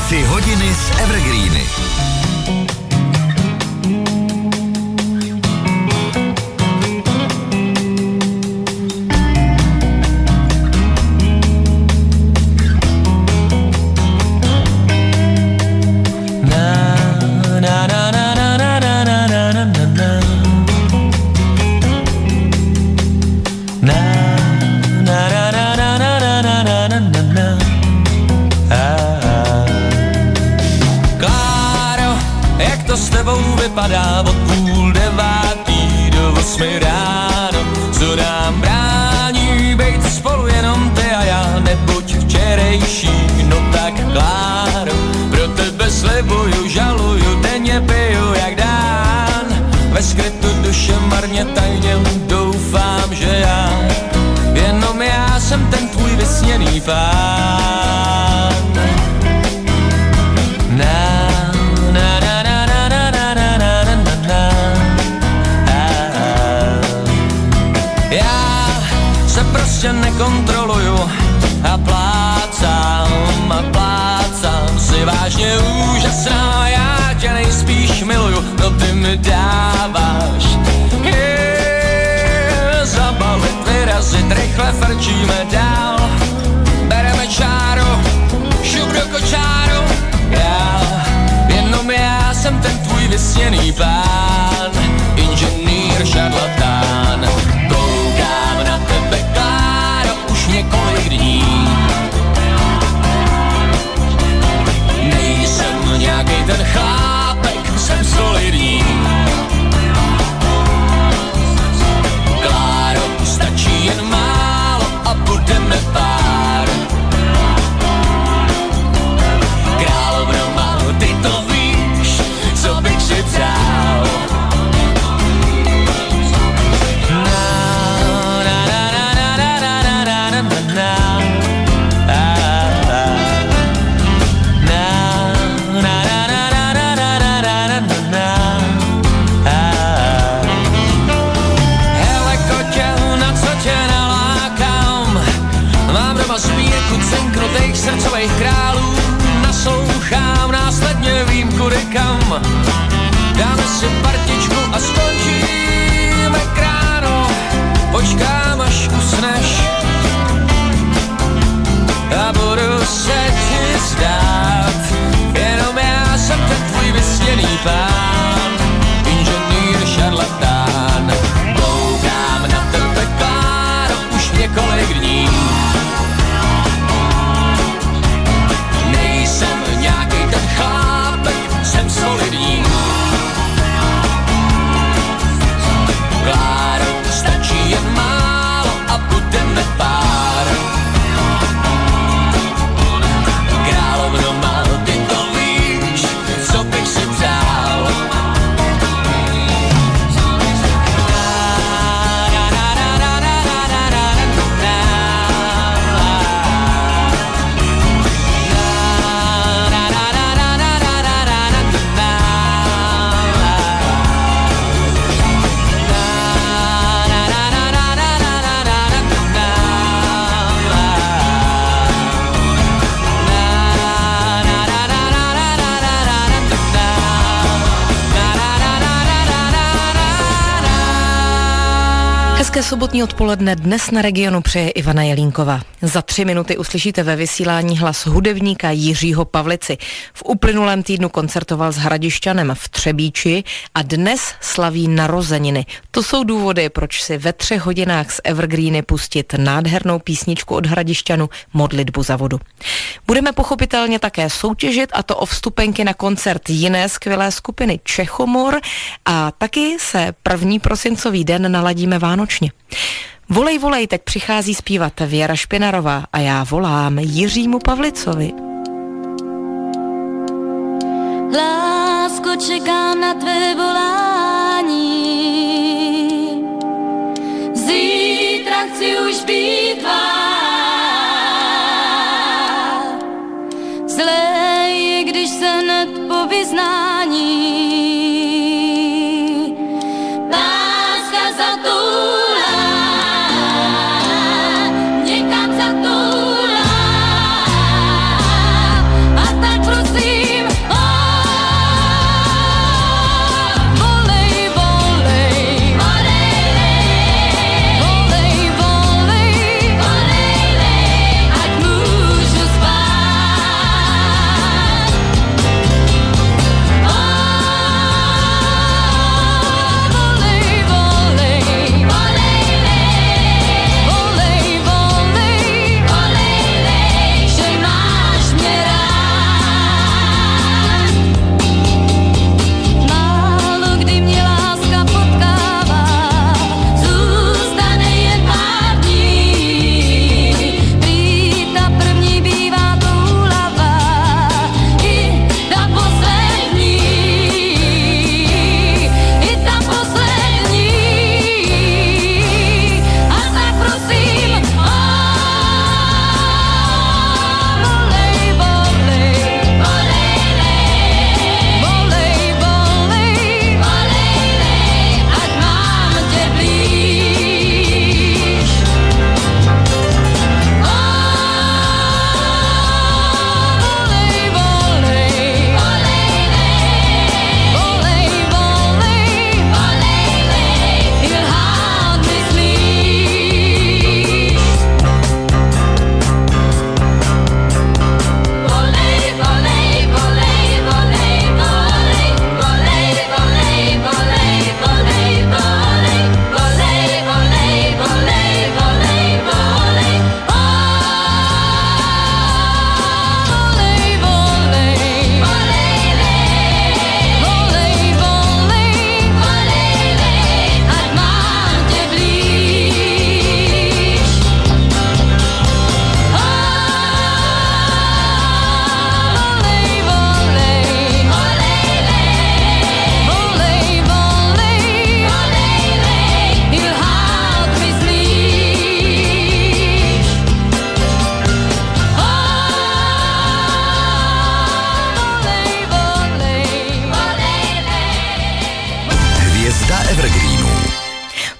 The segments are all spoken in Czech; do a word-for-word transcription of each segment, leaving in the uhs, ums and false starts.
Tři hodiny z Evergreeny. Vypadá od půl devátý do osmi ráno. Co nám brání bejt spolu jenom ty a já, nebuď včerejší, no tak Kláro, pro tebe slibuju, žaluju, denně piju jak dán. Ve skrytu duše marně tajně doufám, že já, jenom já jsem ten tvůj vysněný pán. Na prostě nekontroluju a plácám a plácám si vážně úžasná, já tě nejspíš miluju, no ty mi dáváš je, zabalit, vyrazit, rychle frčíme dál, bereme čáru, šup do kočáru, já, jenom já jsem ten tvůj vysněný pán, inženýr šarlatán, koukám na tebe, několik dní. Nejsem nějakej ten chlápek, jsem solidní. Kláro, stačí jen málo a budeme pár. Královno, ty to víš, co bych si přál. Cenknutých srdcových králů naslouchám, následně vím kudy kam. Dáme si partičku a skončíme k ránu. Počkám, až usneš a budu se ti zdát. Jenom já jsem ten tvůj vysněný pán, inženýr šarlatán. Koukám na tebe, Kláro, už několik dní. Jsem solidní. Kláro, stačí jen málo a budeme pár. Královno, mal, ty to víš, co bych si přál. Hezké sobotní odpoledne dnes na Regionu přeje Ivana Jelínková. Za tři minuty uslyšíte ve vysílání hlas hudebníka Jiřího Pavlici. V uplynulém týdnu koncertoval s Hradišťanem v Třebíči a dnes slaví narozeniny. To jsou důvody, proč si ve třech hodinách z Evergreeny pustit nádhernou písničku od Hradišťanu Modlitbu za vodu. Budeme pochopitelně také soutěžit, a to o vstupenky na koncert jiné skvělé skupiny Čechomor, a taky se první prosincový den naladíme vánočně. Volej, volej, tak přichází zpívat Věra Špinarová a já volám Jiřímu Pavlicovi. Lásko, čekám na tvé volání, zítra chci už být tvá. Zlé je, když se hned po vyznání láska zatoulá, někam zatoulá, a tak prosím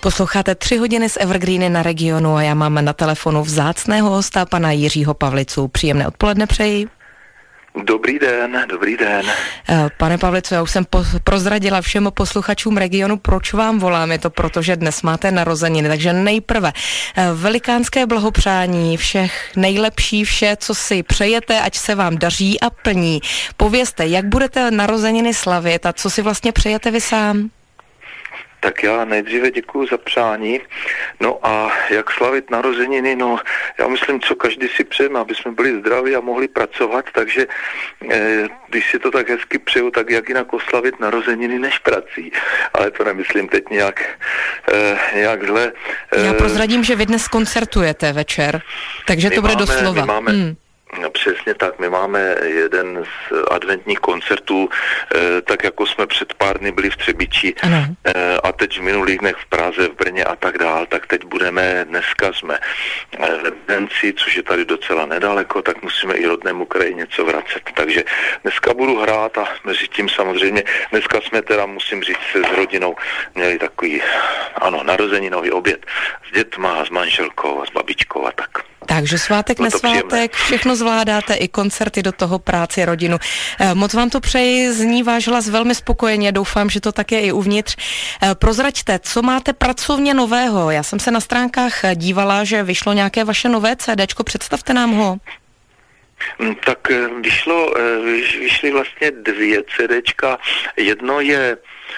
Posloucháte tři hodiny z Evergreeny na Regionu a já mám na telefonu vzácného hosta, pana Jiřího Pavlicu. Příjemné odpoledne přeji. Dobrý den, dobrý den. Pane Pavlico, já už jsem po- prozradila všem posluchačům Regionu, proč vám volám. Je to proto, že dnes máte narozeniny, takže nejprve velikánské blahopřání, všech nejlepší, vše, co si přejete, ať se vám daří a plní. Povězte, jak budete narozeniny slavit a co si vlastně přejete vy sám? Tak já nejdříve děkuju za přání. No a jak slavit narozeniny? No já myslím, co každý si přejeme, aby jsme byli zdraví a mohli pracovat, takže eh, když si to tak hezky přeju, tak jak jinak oslavit narozeniny než prací. Ale to nemyslím teď nějak, eh, nějak zle. Eh, já prozradím, že vy dnes koncertujete večer, takže to bude máme, doslova. My máme, hmm. No přesně tak, my máme jeden z adventních koncertů, eh, tak jako jsme před pár dny byli v Třebíči eh, a teď v minulých dnech v Praze, v Brně a tak dál, tak teď budeme, dneska jsme eh, v Lebenci, což je tady docela nedaleko, tak musíme i rodnému kraji něco vracet. Takže dneska budu hrát a mezi tím samozřejmě, dneska jsme teda, musím říct, se s rodinou měli takový, ano, narozeninový oběd s dětma, s manželkou a s babičkou a tak. Takže svátek, nesvátek, všechno zvládáte, i koncerty do toho, práci, rodinu. Moc vám to přeji, zní váš hlas velmi spokojeně, doufám, že to tak je i uvnitř. Prozraďte, co máte pracovně nového? Já jsem se na stránkách dívala, že vyšlo nějaké vaše nové CDčko, představte nám ho. Tak vyšlo, vyšly vlastně dvě CDčka, jedno je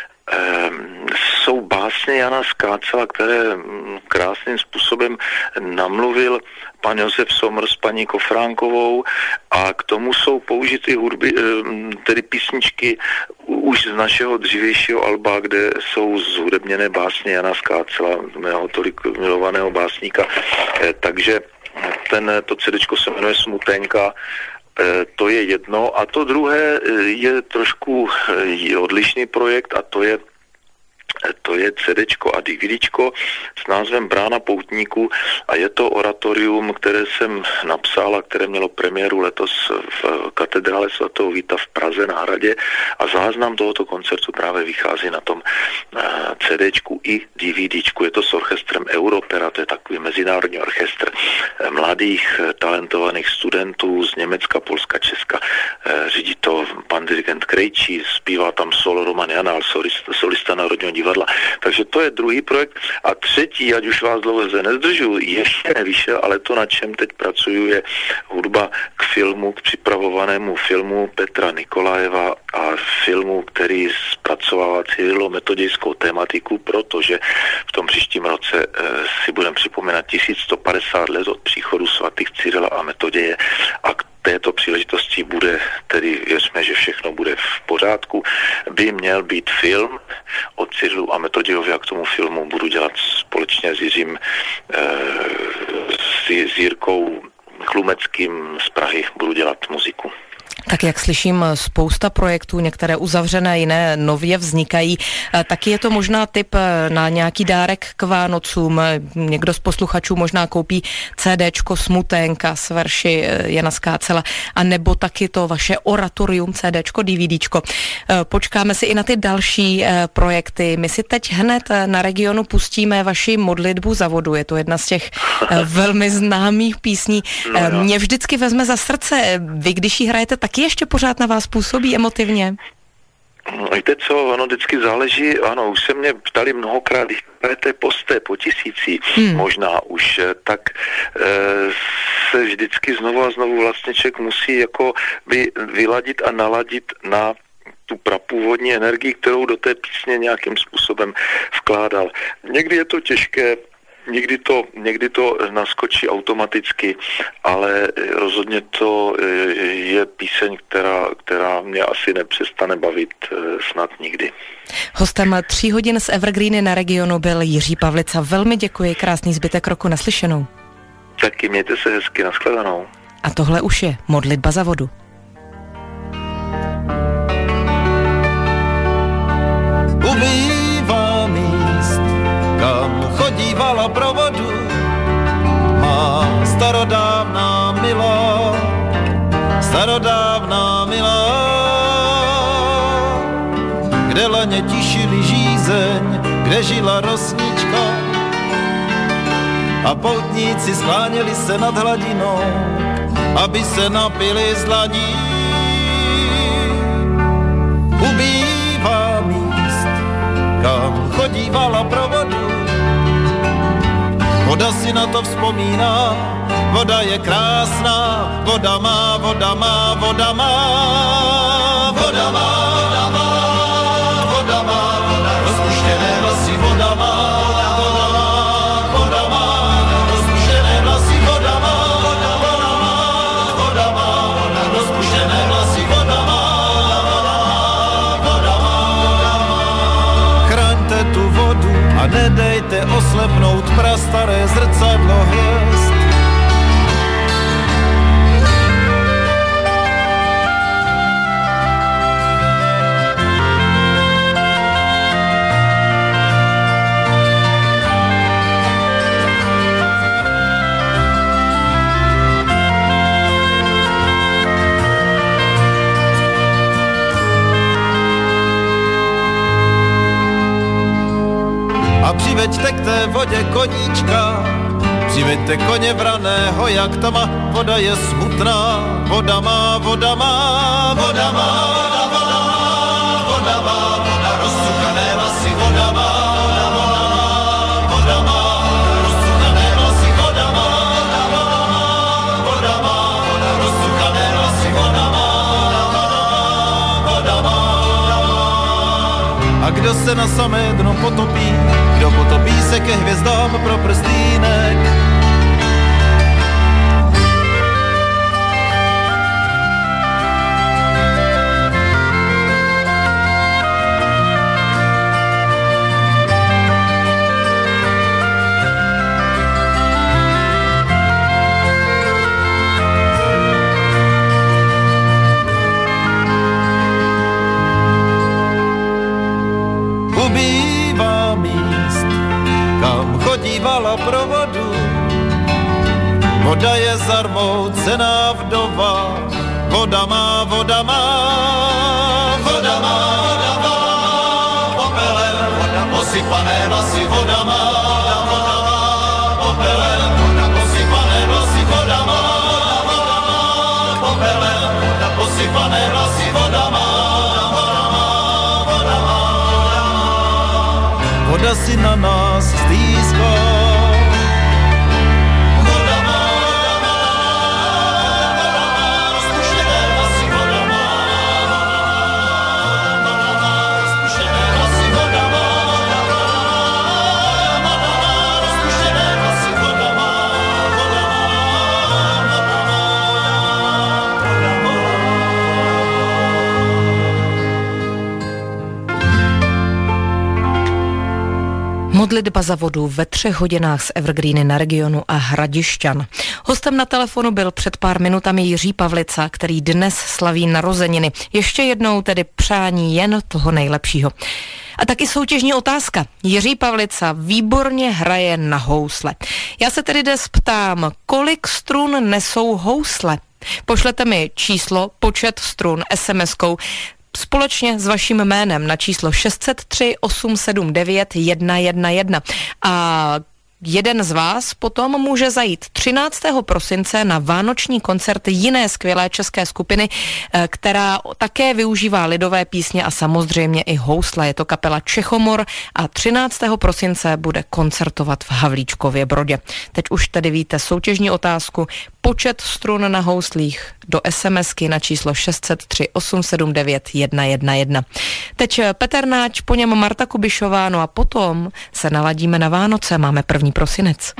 jsou básně Jana Skácela, které krásným způsobem namluvil pan Josef Somr s paní Kofránkovou a k tomu jsou použity hudby, tedy písničky už z našeho dřívějšího alba, kde jsou zhudebněné básně Jana Skácela, mého tolik milovaného básníka. Takže ten, to CDčko se jmenuje Smuténka. To je jedno a to druhé je trošku odlišný projekt a to je to je CDčko a DVDčko s názvem Brána poutníků a je to oratorium, které jsem napsal a které mělo premiéru letos v katedrále svatého Víta v Praze na Hradě a záznam tohoto koncertu právě vychází na tom CDčku i DVDčku. Je to s orchestrem Europera, to je takový mezinárodní orchestr mladých talentovaných studentů z Německa, Polska, Česka. Řídí to pan dirigent Krejčí, zpívá tam solo Roman Janál, solista, solista Národního divadla. Takže to je druhý projekt. A třetí, ať už vás dlouho zde nezdržuji, ještě nevyšel, ale to, na čem teď pracuju, je hudba k filmu, k připravovanému filmu Petra Nikolajeva a filmu, který zpracovává cyrilometodějskou tématiku, protože v tom příštím roce eh, si budeme připomínat tisíc sto padesát let od příchodu svatých Cyrila a Metoděje a k této příležitosti bude, tedy věřme, že všechno bude v pořádku, by měl být film o Cyrilu a Metodějovi a k tomu filmu budu dělat společně s Jiřím, e, s, s Jirkou Chlumeckým z Prahy, budu dělat muziku. Tak jak slyším, spousta projektů, některé uzavřené, jiné nově vznikají. Taky je to možná tip na nějaký dárek k Vánocům. Někdo z posluchačů možná koupí CDčko Smuténka s verši Jana Skácela, a nebo taky to vaše oratorium CDčko, DVDčko. Počkáme si i na ty další projekty. My si teď hned na Regionu pustíme vaši Modlitbu za vodu. Je to jedna z těch velmi známých písní. No, mě vždycky vezme za srdce. Vy, když ji hrajete, taky ještě pořád na vás působí emotivně? Víte co, ono vždycky záleží, ano, už se mě ptali mnohokrát, když hrajete po sté, po tisící, hmm. možná už, tak e, se vždycky znovu a znovu vlastně člověk musí jako by vyladit a naladit na tu prapůvodní energii, kterou do té písně nějakým způsobem vkládal. Někdy je to těžké, Někdy to, někdy to naskočí automaticky, ale rozhodně to je píseň, která, která mě asi nepřestane bavit snad nikdy. Hostem tří hodin z Evergreeny na Regionu byl Jiří Pavlica. Velmi děkuji, krásný zbytek roku, naslyšenou. Taky mějte se hezky, nashledanou. A tohle už je Modlitba za vodu. Ubývá míst, kam chodívala pro vodu má starodávná milá, starodávná milá, kde laně tišili žízeň, kde žila rosnička a poutníci skláněli se nad hladinou, aby se napili z dlaní. Ubývá míst, kam chodívala pro vodu, voda si na to vzpomíná, voda je krásná, voda má, voda má, voda má, voda má, voda má, voda má, voda rozpuštěné vlasy, voda má, voda má, voda má, rozpuštěné vlasy, voda má, voda má, voda má, voda rozpuštěné vlasy, voda má, voda má, voda má. Chraňte tu vodu a nedejte oslepnout prastaré zrcadlo hvězd. A přiveďte k té vodě koníčka, přiveďte koně vraného, jak ta má, voda je smutná, voda má, voda má, voda má, voda má, voda má, voda rozcuchané vlasy, voda má, voda má, rozcuchané vlasy, voda má, voda má, voda rozcuchané vlasy, voda má, voda má. A kdo se na samé dno potopí, kdo potopí se ke hvězdám pro prstýnek. Ubývá míst, kam chodívala pro vodu, voda je zarmoucená vdova, voda má, voda má, voda má, voda má, popelem, voda posypané vlasy, voda má, voda má, popelem, voda posypané vlasy, voda má, voda má, popelem, voda posypané vlasy, voda má, voda má, voda má, voda si na nás stýská. Modlitba za vodu ve třech hodinách z Evergreeny na Regionu a Hradišťan. Hostem na telefonu byl před pár minutami Jiří Pavlica, který dnes slaví narozeniny. Ještě jednou tedy přání jen toho nejlepšího. A taky soutěžní otázka. Jiří Pavlica výborně hraje na housle. Já se tedy dnes ptám, kolik strun nesou housle? Pošlete mi číslo, počet strun es em eskou společně s vaším jménem na číslo šest set tři osm sedm devět jedna jedna jedna. A jeden z vás potom může zajít třináctého prosince na vánoční koncert jiné skvělé české skupiny, která také využívá lidové písně a samozřejmě i housle. Je to kapela Čechomor a třináctého prosince bude koncertovat v Havlíčkově Brodě. Teď už tedy víte soutěžní otázku, počet strun na houslích do SMSky na číslo šest set tři osm sedm devět jedna jedna jedna. Teď Petr Náč, po něm Marta Kubišová, no a potom se naladíme na Vánoce, máme první prosinec.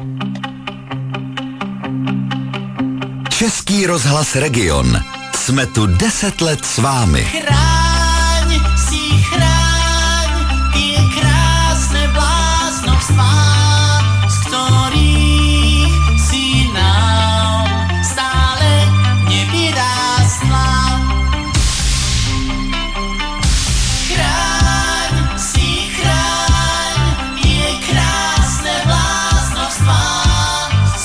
Český rozhlas Region. Jsme tu deset let s vámi. Chráň si chráň tie krásne bláznovstvá, z ktorých si nám stále nevyrástla. Chráň si chráň tie krásne bláznovstvá, z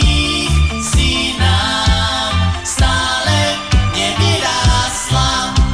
ktorých si nám stále nevyrástla.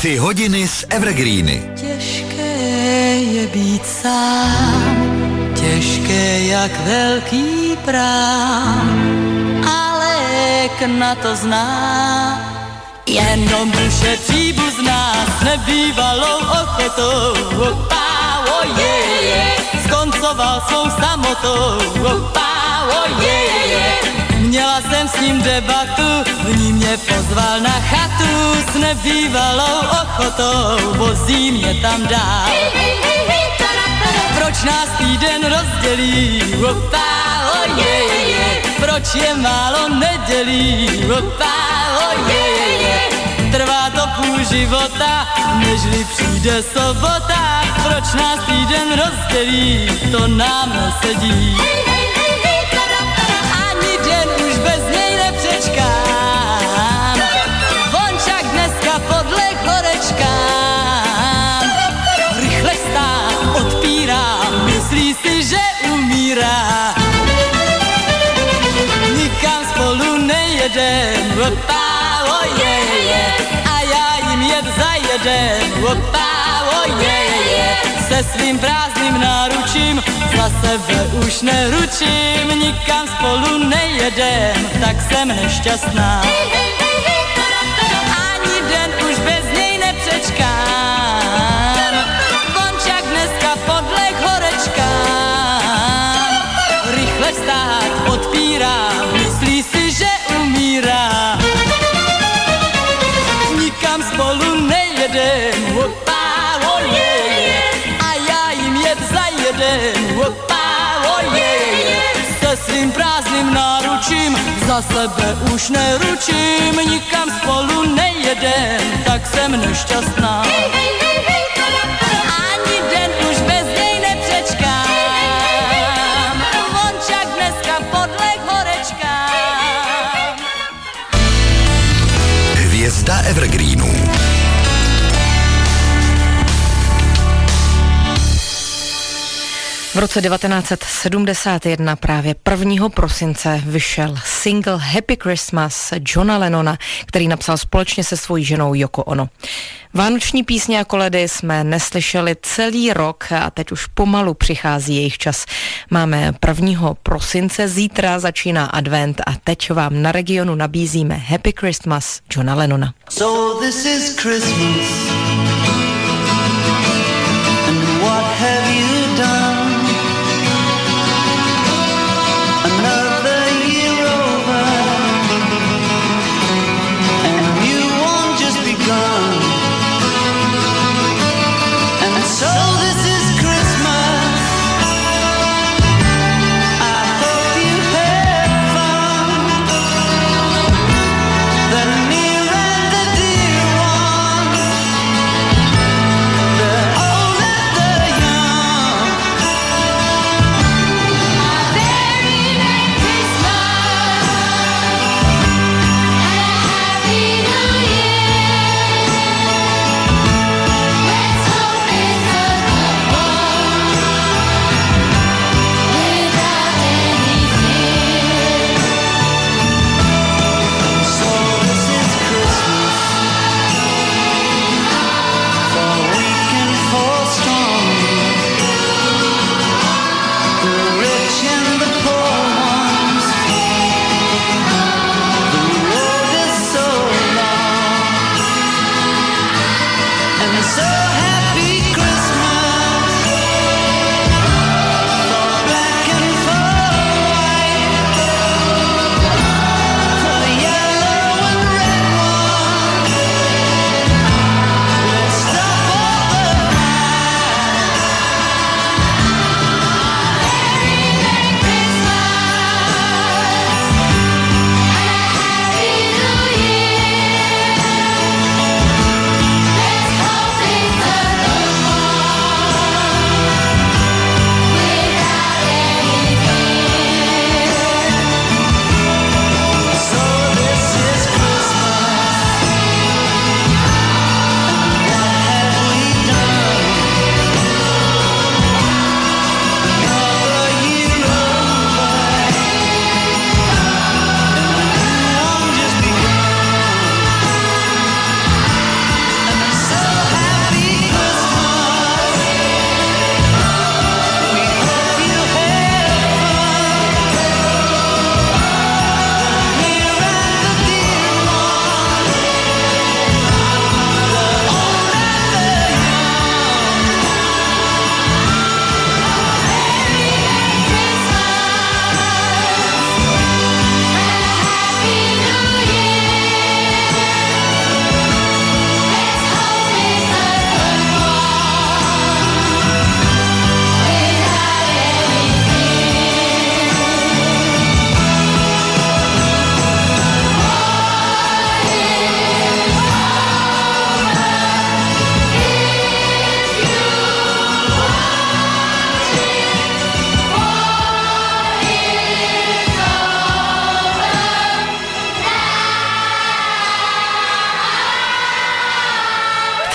Tři hodiny z Evergreeny. Těžké je být sám, těžké jak velký prám, ale na to zná, jenom duše příbuzná s nebývalou ochotou. Opa, oje, je, skoncoval svou samotou. Opa, oje, je, měla jsem s ním debatu, v ní mě pozval na chatu s nebývalou ochotou, vozí mě tam dál. Proč nás týden rozdělí? Opa, oje, je, proč je málo nedělí? Opa, oje, je, trvá to půl života, nežli přijde sobota. Proč nás týden rozdělí? To nám nesedí. Ani den už bez něj nepřečkám, vončak dneska podleh horečkám. Rychle stát odpírá, myslí si, že umírá. Nikam spolu nejedem, opa, oje, je, a já jim jet za jeden, opa, oje, je, se svým prázdným náručím, za sebe už neručím, nikam spolu nejedem, tak jsem nešťastná. Ani den už bez něj nepřečkám, vončak dneska podleh horečkám. Rychle vstát odpírá, myslí si, že umírá. Nikam spolu nejedem, opa, oje, je, a já jim jet za jeden, opa, oje, je, se svým prázdným náručím, za sebe už neručím, nikam spolu nejedem, tak jsem nešťastná. Ani den už bez něj nepřečkám, vončak dneska podleh horečkám. Hvězda Evergreenů. V roce devatenáct set sedmdesát jedna právě prvního prosince vyšel single Happy Christmas Johna Lennona, který napsal společně se svojí ženou Yoko Ono. Vánoční písně a koledy jsme neslyšeli celý rok a teď už pomalu přichází jejich čas. Máme prvního prosince, zítra začíná advent a teď vám na Regionu nabízíme Happy Christmas Johna Lennona. So this is Christmas, and what have you done? Another year over, and a new one just begun. And so this is Christmas, I hope you had fun. The near and the dear ones,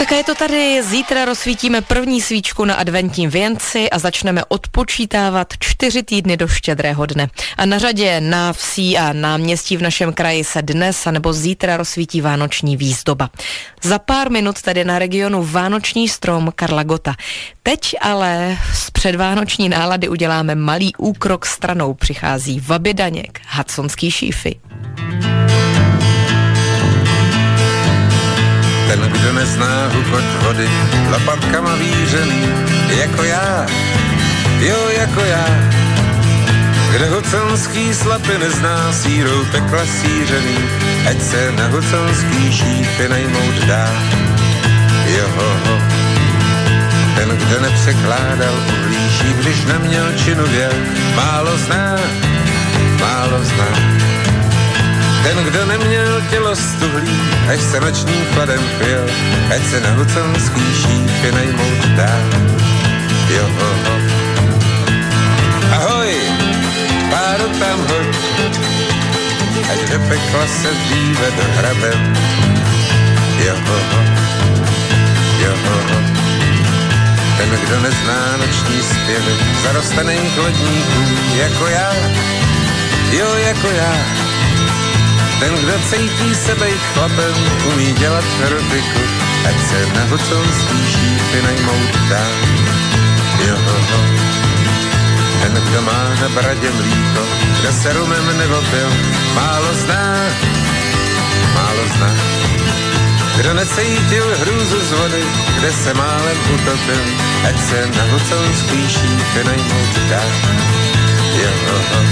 Tak a je to tady, zítra rozsvítíme první svíčku na adventním věnci a začneme odpočítávat čtyři týdny do Štědrého dne. A na řadě na vsí a náměstí v našem kraji se dnes a nebo zítra rozsvítí vánoční výzdoba. Za pár minut tady na regionu vánoční strom Karla Gotta. Teď ale z předvánoční nálady uděláme malý úkrok stranou. Přichází Vaby Daněk, Hudsonský šífy. Ten, kdo nezná hukot vody, lopatkama vířený, jako já, jo, jako já. Kdo hudsonský slapy nezná, sírou pekla sířený, ať se na hudsonský šífy najmout dá. Jo, ho, ho. Ten, kdo nepřekládal uhlíží, když na mělčinu věl, málo zná, málo zná. Ten, kdo neměl tělo stuhlý, až se nočním chladem chvěl, ať se na hudsonský šífy najmout dá. Jo, ho, ho. Ahoj, páru tam hoď, ať do pekla se dříve dohrabem. Jo, ho, ho. Jo, ho, ho. Ten, kdo nezná noční zpěvy zarostaných lodníků, jako já, jo, jako já. Ten, kdo cítí se bejt chlapem, umí dělat erotiku, ať se na hudsonský šífy najmout dá. Jo, ho, ho. Ten, kdo má na bradě mlíko, kdo se rumem nevopil, málo zná, málo zná. Kdo necítil hrůzu z vody, kde se málem utopil, ať se na hudsonský šífy najmout dá. Jo, ho, ho.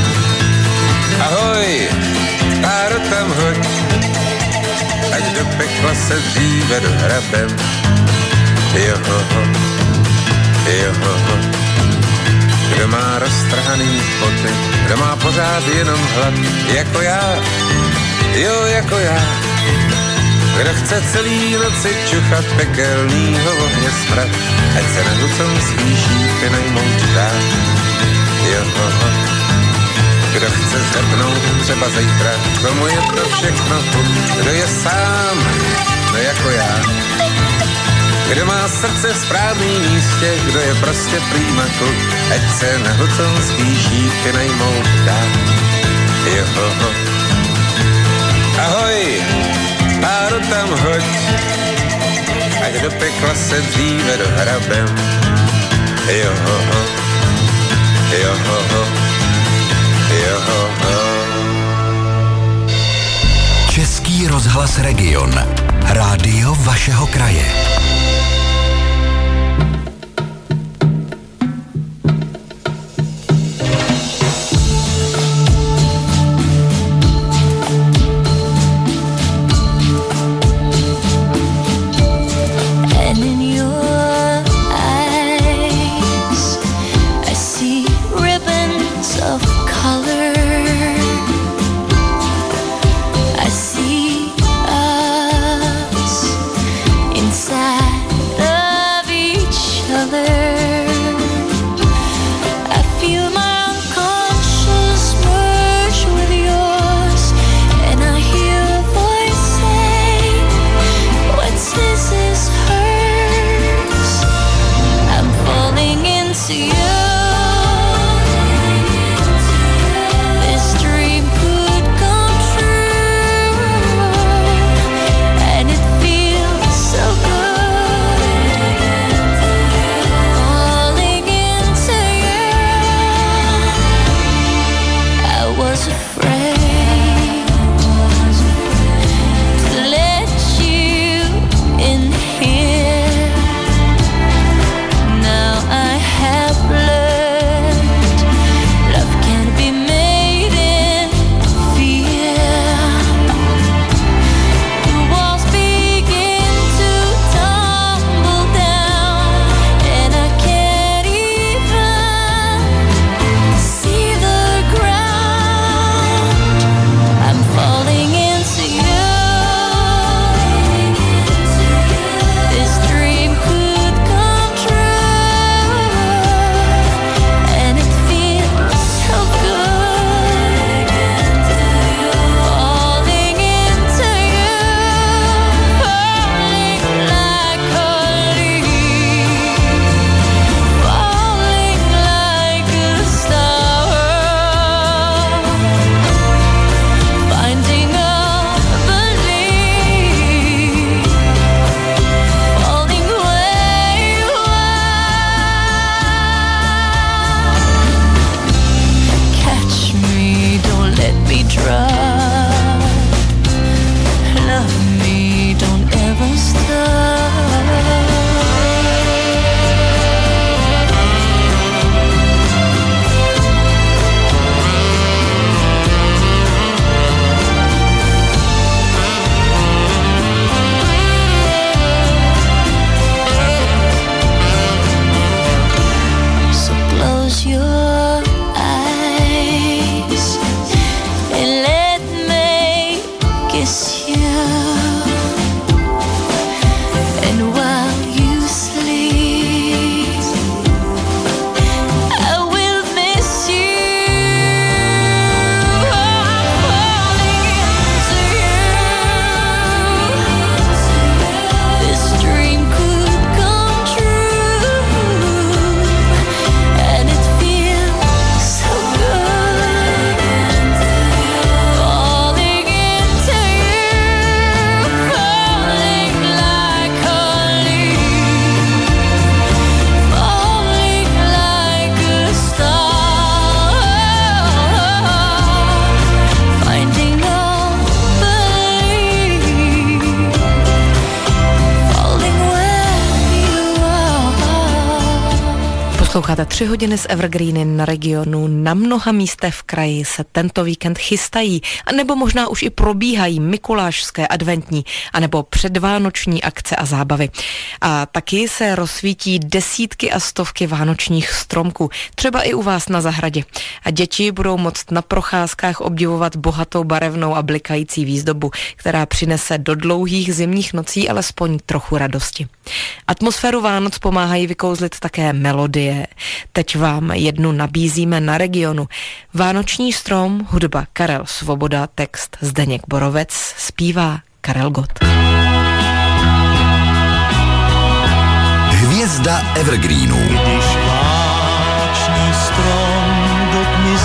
Ahoj, páro tam hoď, ať do pekla se dříve dohrabem. Jo, ho, ho. Jo, ho, ho. Kdo má roztrhaný poty, kdo má pořád jenom hlad, jako já, jo, jako já. Kdo chce celý noci čuchat pekelnýho ohně smrad, ať se na hudsonský šífy najmout dá. Jo, ho, ho. Kdo chce zhrnout třeba zítra, komu je to všechno, kdo je sám, no jako já. Kdo má srdce v správném místě, kdo je prostě prýma kluk, ať se na hudsonský šífy najmout dá. Jo, ho, ho. Ahoj, páro tam hoď, ať do pekla se dříve dohrabem. Jo, ho, ho. Jo, ho, ho. Jo, ho, ho. Český rozhlas Region. Rádio vašeho kraje. Inside Posloucháte tři hodiny z Evergreeny na regionu. Na mnoha místech v kraji se tento víkend chystají, anebo možná už i probíhají mikulášské, adventní, anebo předvánoční akce a zábavy. A taky se rozsvítí desítky a stovky vánočních stromků, třeba i u vás na zahradě. A děti budou moct na procházkách obdivovat bohatou barevnou a blikající výzdobu, která přinese do dlouhých zimních nocí alespoň trochu radosti. Atmosféru Vánoc pomáhají vykouzlit také melodie. Teď vám jednu nabízíme na regionu. Vánoční strom, hudba Karel Svoboda, text Zdeněk Borovec, zpívá Karel Gott. Hvězda Evergreenu. Když vánoční strom do tmy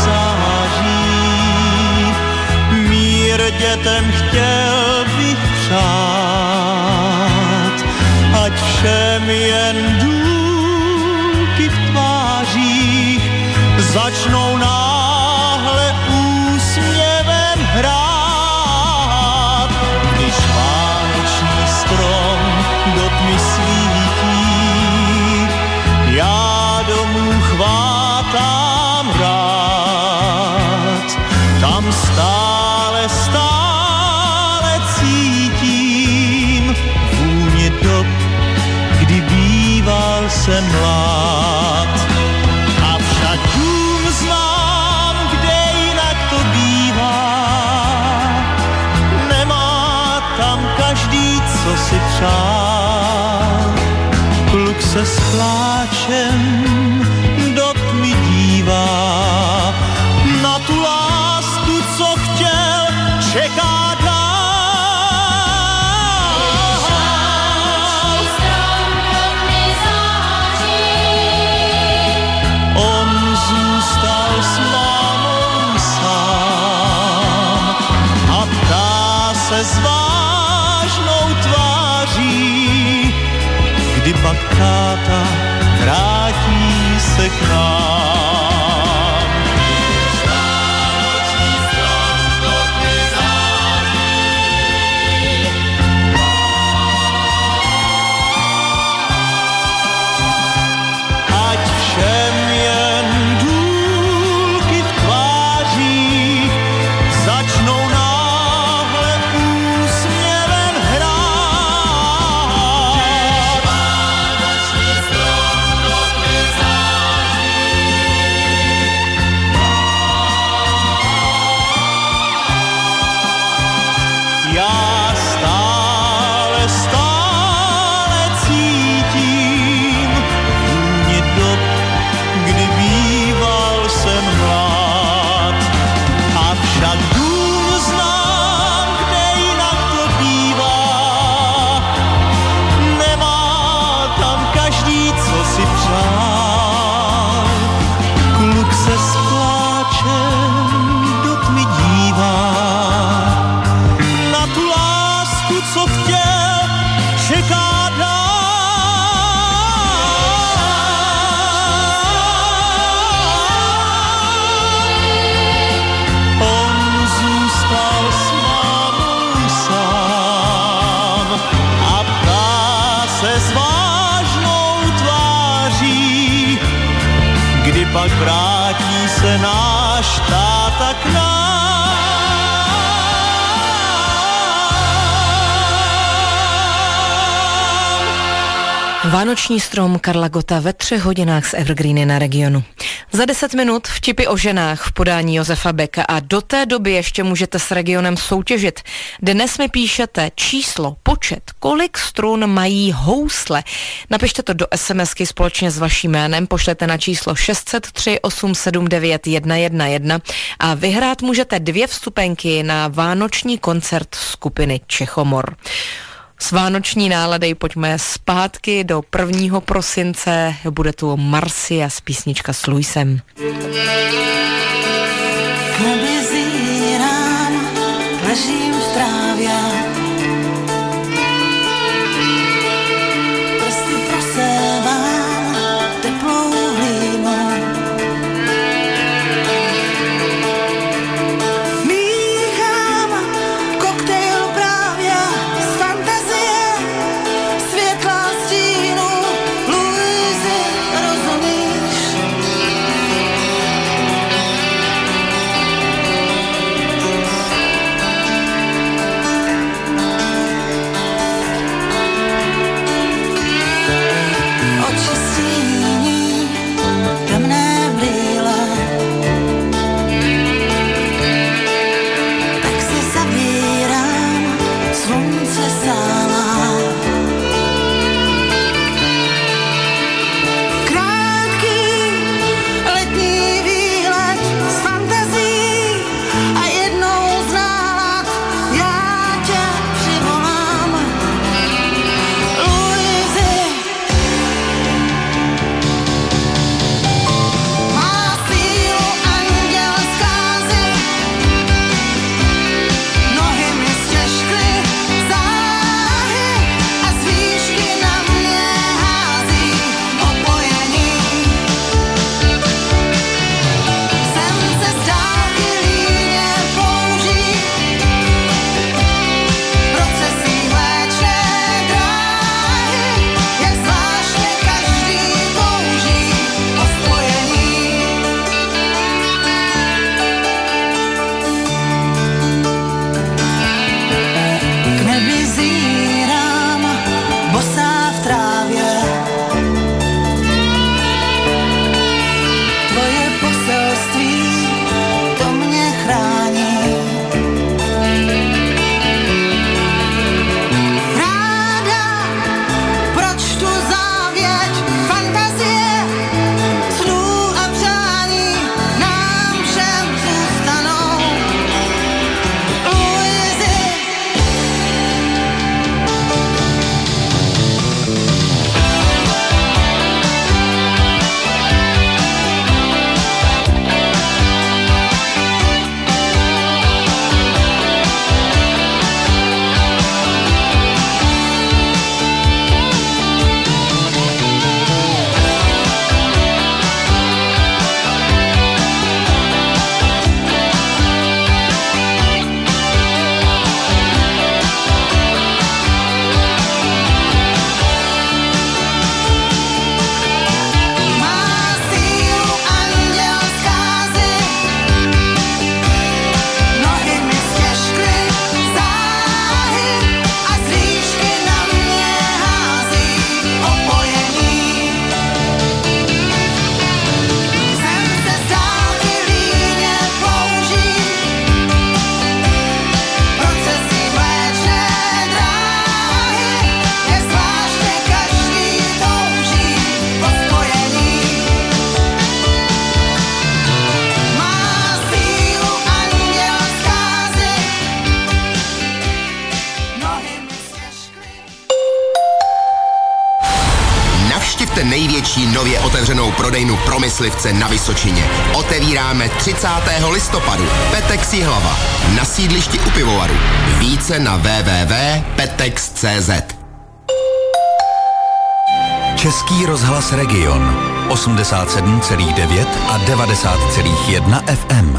září, mír dětem chtěl bych přát, ať všem jen důlky v tvářích začnou náhle úsměvem hrát. Když vánoční strom do tmy svítí, já domů chvátám rád, tam stále, stále cítím vůni dob, kdy býval jsem mlád. A však dům znám, kde jinak to bývá, nemá tam každý, co si přál. Kluk se s pláčem do tmy dívá, na tu lásku, co chtěl, čeká dál. On zůstal s mámou sám a ptá se s vážnou tváří, kdy pak táta vrátí se k nám. Ať všem jen důlky v tvářích začnou náhle úsměvem hrát. Já stále, stále cítím vůni dob, kdy býval jsem mlád. A však dům znám, kde jinak to bývá, nemá tam každý, co si přál. Kluk se s pláčem do tmy dívá, na tu lásku, co chtěl, čeká dál. On zůstal s mámou sám a ptá se s vážnou tváří, kdy pak vrátí se náš táta k nám. Vánoční strom Karla Gotta ve třech hodinách z Evergreeny na regionu. Za deset minut vtipy o ženách v podání Josefa Beka a do té doby ještě můžete s regionem soutěžit. Dnes mi píšete číslo, počet, kolik strun mají housle. Napište to do SMSky společně s vaším jménem, pošlete na číslo šest set tři osm sedm devět jedna jedna jedna a vyhrát můžete dvě vstupenky na vánoční koncert skupiny Čechomor. S vánoční náladej pojďme zpátky do prvního prosince. Bude tu Marcia z písnička s Luisem. Nebezírám, ležím v trávě, prsty prosévám teplou hlínou. Míchám koktejl právě z fantazie, světla stínu, Luisi, rozumíš? naší nově otevřenou prodejnu pro myslivce na Vysočině. Otevíráme třicátého listopadu. Petex Jihlava na sídlišti u pivovaru. Více na w w w tečka petex tečka c z. Český rozhlas Region osmdesát sedm celá devět a devadesát celá jedna F M.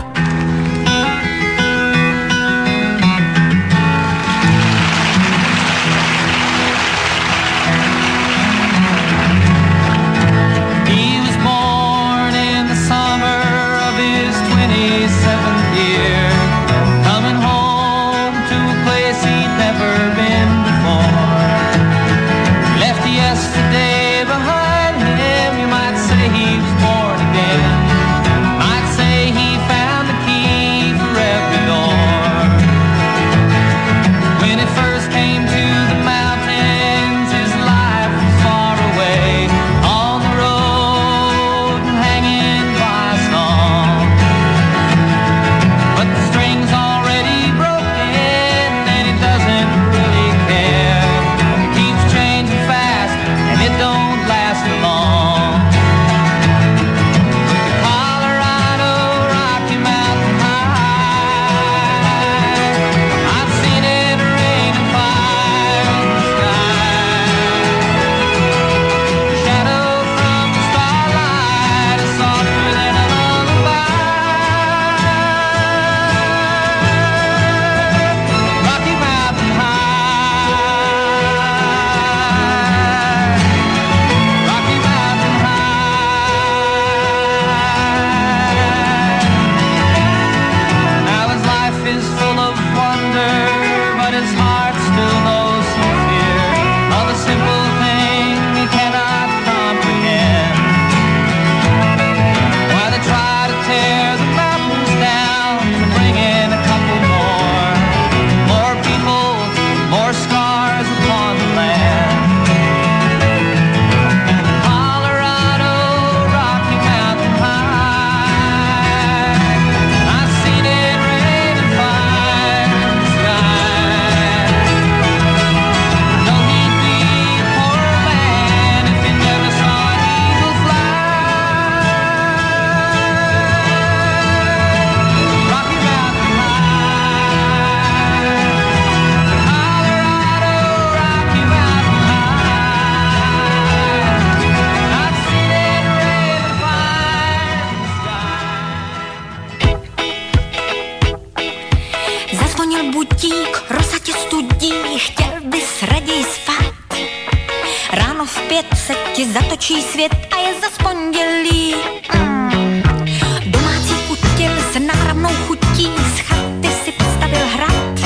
Zatočí svět a je zas pondělí. Mm. Domácí kutil s náramnou chutí z chaty si postavil hrad.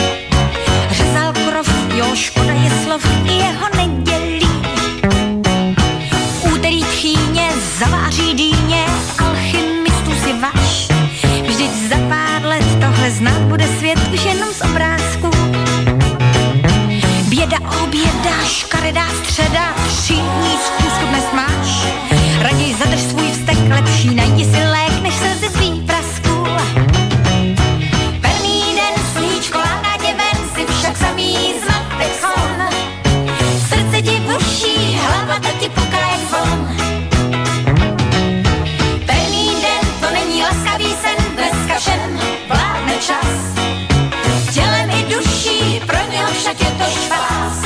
Řezal krov, jo, škoda je slov, i jeho nedělí. Úterý tchýně zaváří dýně, alchymistů si vaš. Vždyť za pár let tohle znát bude svět už jenom z obrázků. Běda, oběda, škaredá středa, třídní schůzku dnes máš. Raději zadrž svůj vztek, lepší najdi si lék, než slzy z výprasků. Perný den, sluníčko láká tě ven, si však samý zmatek son. Srdce ti buší, hlava ta ti puká jak zvon. Perný den, to není laskavý sen, dneska všem vládne čas. Tělem i duší, pro něho však je to švás.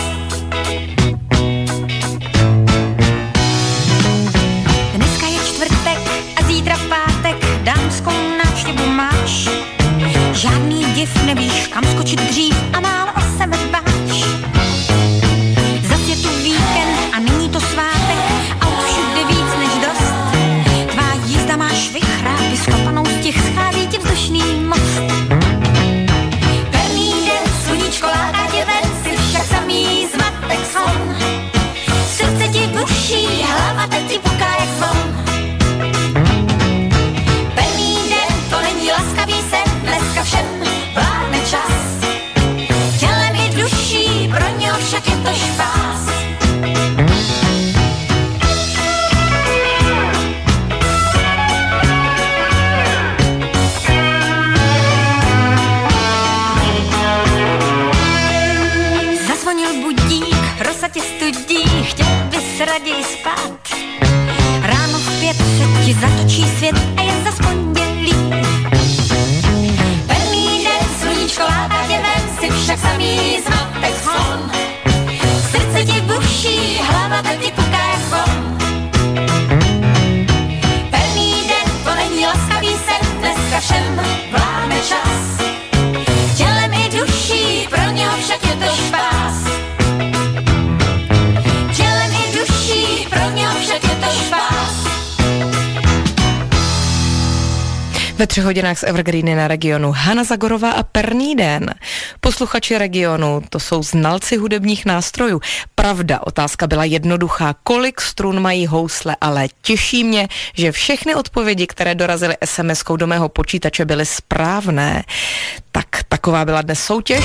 Dneska je čtvrtek a zítra pátek, dámskou návštěvu máš. Žádný div, nevíš, kam skočit dřív a málo o sebe dbáš. Zas je tu víkend a není to svátek, aut všude víc než dost. Tvá jízda máš vychrápy, skopanou z těch schází ti vzdušný most. Perný den, sluníčko láká tě ven, si však samý zmatek slon. Srdce ti buší, hlava teď ti puká jak zvon. Perný den, to není laskavý sen, dneska všem vládne čas. Tělem i duší, pro něho však je to špás. Zazvonil budík, rosa tě studí, chtěl bys raději spát. ti zatočí svět a je zas pondělí. Pevný den, sluníčko láta tě ven, si však samý zmatek slon. Srdce ti buší, hlava tak ti puká jak zvon. Pevný den, to není laskavý sen, dneska všem vládne čas. Tělem i duší, pro něho však je to špás. Tělem i duší, pro něho však je to špás. Ve třech hodinách z Evergreeny na Regionu Hana Zagorová a Perný den. Posluchači Regionu, to jsou znalci hudebních nástrojů. Pravda, otázka byla jednoduchá. Kolik strun mají housle, ale těší mě, že všechny odpovědi, které dorazily es em eskou do mého počítače, byly správné. Tak, taková byla dnes soutěž.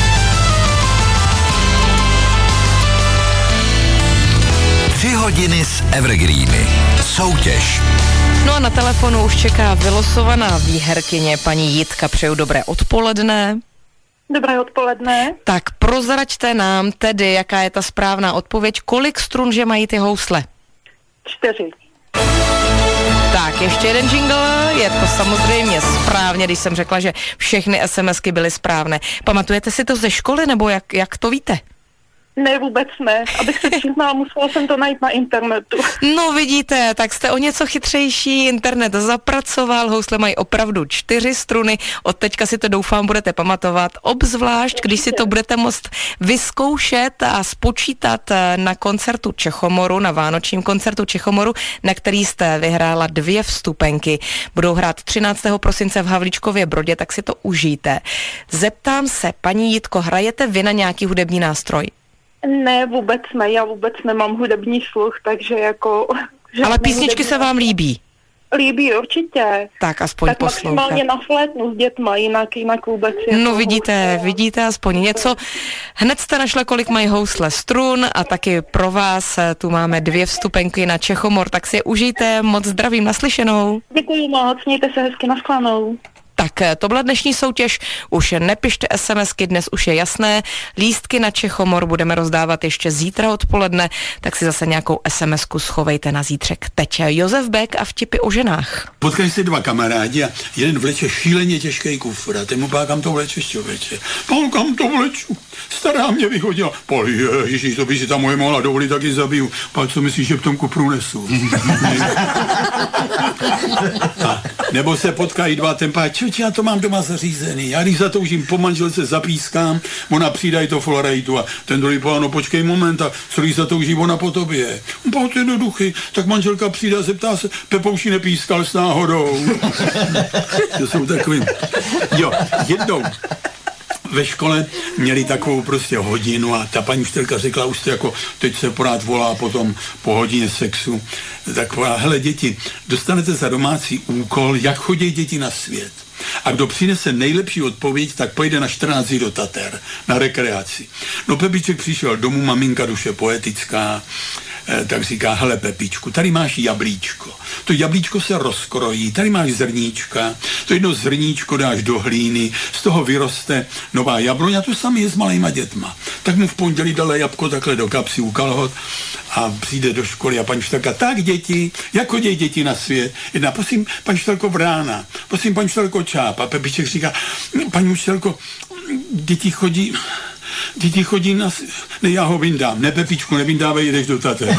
Tři hodiny z Evergreeny. Soutěž. No a na telefonu už čeká vylosovaná výherkyně, paní Jitka. Přeju dobré odpoledne. Dobré odpoledne. Tak prozraďte nám tedy, jaká je ta správná odpověď. Kolik strun, že mají ty housle? Čtyři. Tak, ještě jeden jingle, je to samozřejmě správně, když jsem řekla, že všechny SMSky byly správné. Pamatujete si to ze školy, nebo jak, jak to víte? Ne, vůbec ne. Abych se přiznala, musela jsem to najít na internetu. No vidíte, tak jste o něco chytřejší, internet zapracoval, housle mají opravdu čtyři struny, od teďka si to doufám budete pamatovat, obzvlášť, když si to budete moct vyzkoušet a spočítat na koncertu Čechomoru, na vánočním koncertu Čechomoru, na který jste vyhrála dvě vstupenky. Budou hrát třináctého prosince v Havlíčkově Brodě, tak si to užijte. Zeptám se, paní Jitko, hrajete vy na nějaký hudební nástroj? Ne, vůbec ne, já vůbec nemám hudební sluch, takže jako... Ale písničky se vám líbí? Líbí, určitě. Tak aspoň tak poslouchat. Tak maximálně na flétnu s dětma, jinak, jinak vůbec... No jako vidíte, housle. vidíte aspoň něco. Hned jste našla, kolik mají housle strun a taky pro vás tu máme dvě vstupenky na Čechomor, tak si je užijte, moc zdravím, naslyšenou. Děkuji moc, mějte se hezky, nashledanou. Tak to byla dnešní soutěž, už nepište SMSky, dnes už je jasné, lístky na Čechomor budeme rozdávat ještě zítra odpoledne, tak si zase nějakou SMSku schovejte na zítřek. Teď Josef Beck a vtipy o ženách. Potkají se dva kamarádi a jeden vleče šíleně těžký kufr a ten mu pá, kam to vlečeš, člověče? Pán, kam to vleču? Stará mě vyhodila. Pál, ježiš, to by si tam moje mohla dovolit, tak ji zabiju. Pál, co myslíš, že v tom kufru nesu? A, nebo se potkají dva, ten pá, čo, já to mám doma zařízený. Já když zatoužím po manželce zapískám, ona přijde to Floraitu a ten druhý pá, no počkej moment, a co když zatouží ona po tobě? Pá, to je jednoduchý. Tak manželka přijde a zeptá se, Pepouši nepískal s náhodou. To jsou takový. Jo, jednou ve škole měli takovou prostě hodinu a ta paní učitelka řekla, už to jako teď se pořád volá potom po hodině sexu, tak volá, hele děti, dostanete za domácí úkol, jak chodí děti na svět. A kdo přinese nejlepší odpověď, tak pojde na čtrnáct dní do Tater, na rekreaci. No Pepiček přišel domů, maminka duše poetická, eh, tak říká, hele Pepičku, tady máš jablíčko. To jablíčko se rozkrojí, tady máš zrníčka, to jedno zrníčko dáš do hlíny, z toho vyroste nová jabloň a to samé je s malejma dětma. Tak mu v pondělí dala jabko takhle do kapsy u kalhot a přijde do školy a paní učitelka, tak děti, jak chodí děti na svět? Jedna, prosím, paní učitelko Vrána, prosím, paní učitelko Čáp. A Pepiček říká, paní učitelko, děti chodí... Děti chodí na... Ne, já ho vyndám. Ne, Pepičku, nevindávej, jdeš do Tater.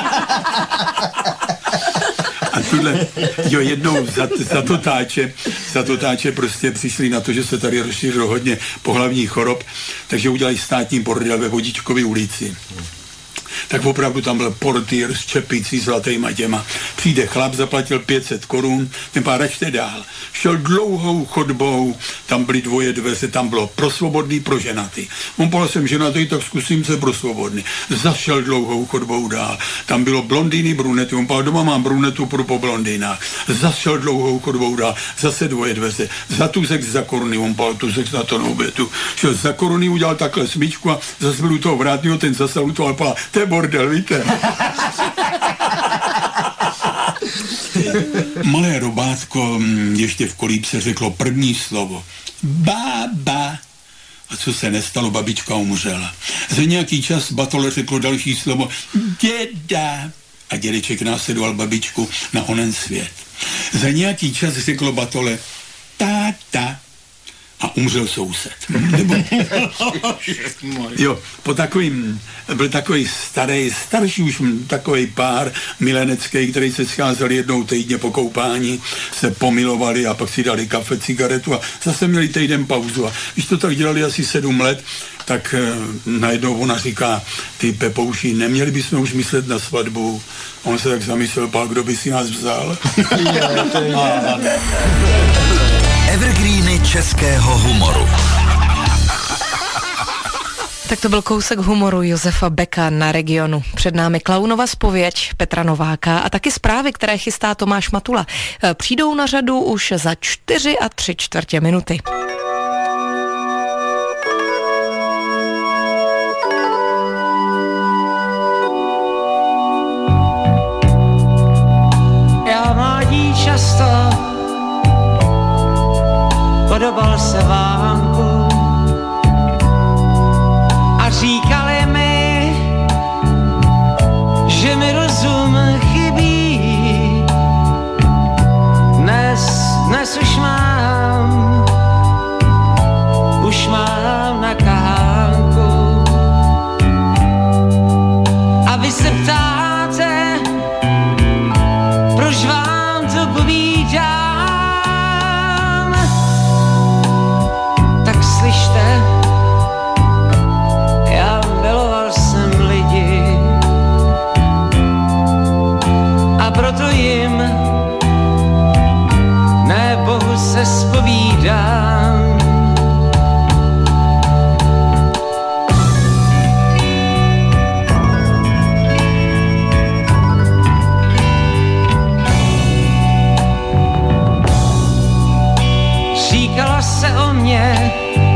A tuhle, jo, jednou za, za to táče, za to táče prostě přišli na to, že se tady rozšířilo hodně pohlavních chorob, takže udělají státní bordel ve Vodičkově ulici. Tak opravdu tam byl portýr s čepicí zlatýma těma. Přijde chlap, zaplatil pět set korun, ten pár račte dál. Šel dlouhou chodbou, tam byly dvoje dveře, tam bylo pro svobodný, pro ženatý. On povedal, jsem ženatý, tak zkusím se pro svobodný. Zašel dlouhou chodbou dál, tam bylo blondýny, brunety, on povedal, doma mám brunetu, pro po blondýnách. Zašel dlouhou chodbou dál, zase dvoje dveře, za tuzek za koruny, on povedal, tuzek na to nobetu. Šel za koruny, udělal takhle smyčku a zase byl u toho vrátního, ten zase u toho, povedal, to je bordel, víte. Malé robátko ještě v kolípce řeklo první slovo. Bába. A co se nestalo, babička umřela. Za nějaký čas batole řeklo další slovo. Děda. a dědeček následoval babičku na onen svět. Za nějaký čas řeklo batole táta a umřel soused. Nebo... jo, po takovým, byl takový starý, starší už takový pár milenecký, který se scházeli jednou týdně po koupání, se pomilovali a pak si dali kafe, cigaretu a zase měli týden pauzu. A když to tak dělali asi sedm let, tak eh, najednou ona říká, ty Pepouši, neměli bychom už myslet na svatbu. On se tak zamyslel, pak kdo by si nás vzal? Evergreeny českého humoru. Tak to byl kousek humoru Josefa Beka na Regionu. Před námi Klaunova zpověď Petra Nováka a taky zprávy, které chystá Tomáš Matula. Přijdou na řadu už za čtyři a tři čtvrtě minuty. Já mládí často podobal se vánku a říkali mi, že mi rozum chybí. Dnes, dnes už mám, už mám na kahánku. A vy se ptáte, proč vám to povídám? Slyšte, já miloval jsem lidi a proto jim ne Bohu se zpovídám. Říkala se o mě,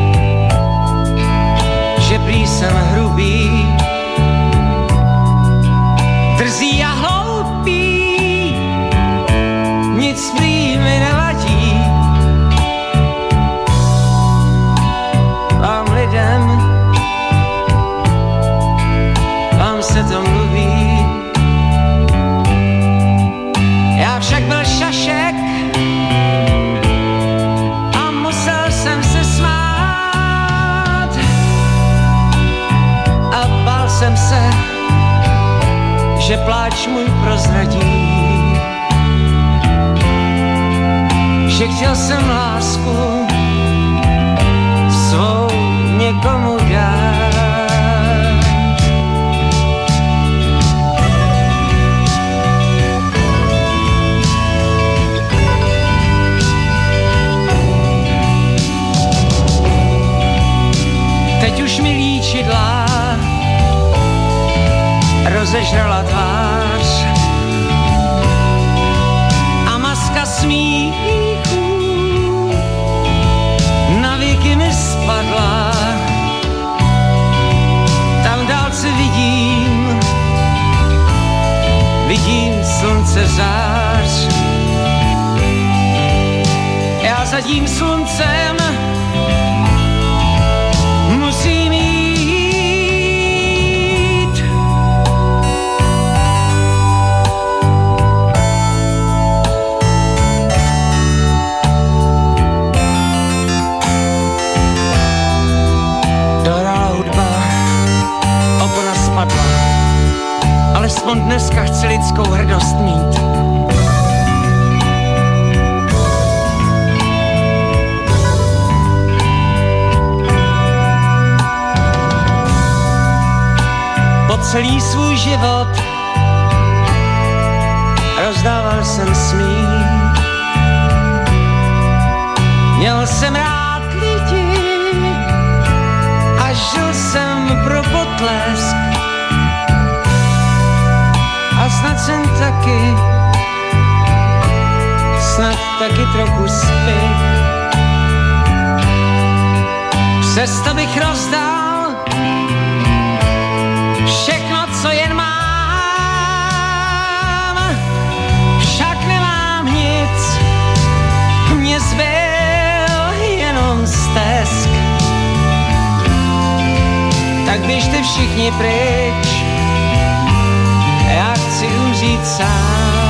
že prý jsem hrubý, drzý a hloupý, nic prý mi nevadí. Vám lidem, vám se to mluví. Já však byl šašek a musel jsem se smát. Jsem se, že pláč můj prozradí, že chtěl jsem lásku svou někomu dát. Teď už mi líčidla rozežrala tvář a maska smíchu navěky mi spadla. Tam v dálce vidím, vidím slunce zář. Já za tím sluncem musím jít. Alespoň dneska chci lidskou hrdost mít. Po celý svůj život rozdával jsem smích. Měl jsem rád lidi a žil jsem pro potlesk. A snad jsem taky, snad taky trochu spěch. Přesto bych rozdal všechno, co jen mám. Však nemám nic, mě zbyl jenom stesk. Tak běžte všichni pryč, já chci umřít sám.